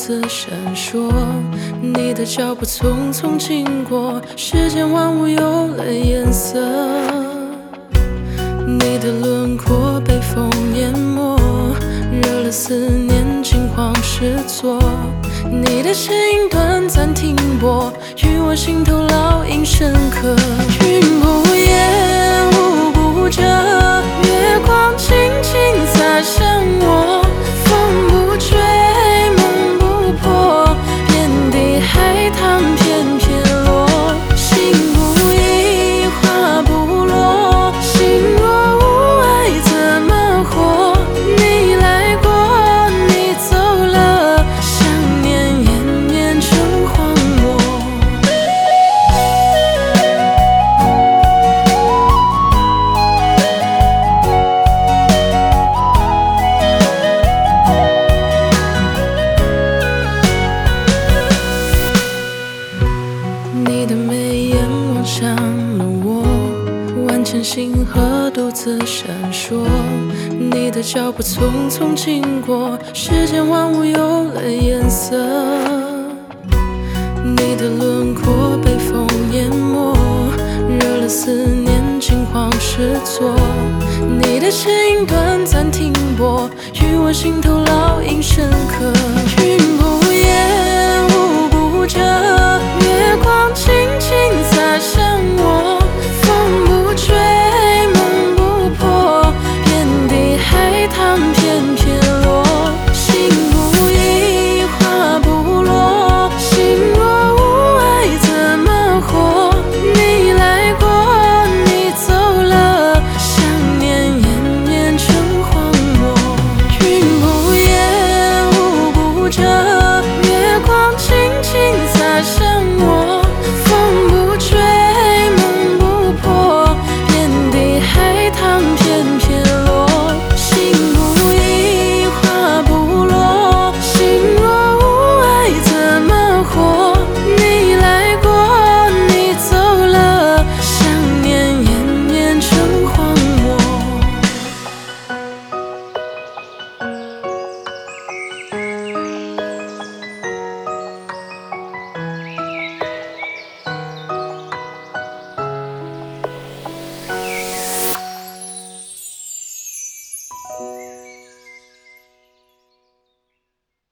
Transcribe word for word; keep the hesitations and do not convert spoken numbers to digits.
自闪烁，你的脚步匆匆经过，世间万物有了颜色。你的轮廓被风淹没，惹了思念惊慌失措。你的身影短暂停泊，于我心头烙印深刻。云不言，雾不遮，月光轻轻洒向我，风不吹，梦不破，遍地海棠片片落。心不移，花不落，心若无爱怎么活？你来过，你走了，想念延绵成荒漠。你的眉眼望向了我，万千星河独自闪烁。你的脚步匆匆经过，世间万物有了颜色。你的轮廓被风淹没，惹了思念惊慌失措。你的身影短暂停泊，于我心头烙印深刻。云不言，雾不遮，月光轻轻洒向我，风不吹，梦不破，遍地海棠片片落。心不移，花不落，心若无爱怎么活？你来过，你走了，想念延绵成荒漠。云不言，雾不遮，月光轻轻洒向我，风不吹，梦不破，遍地海棠片片落。心不移，花不落，心若无爱怎么活？你来过，你走了，想念延绵成荒漠。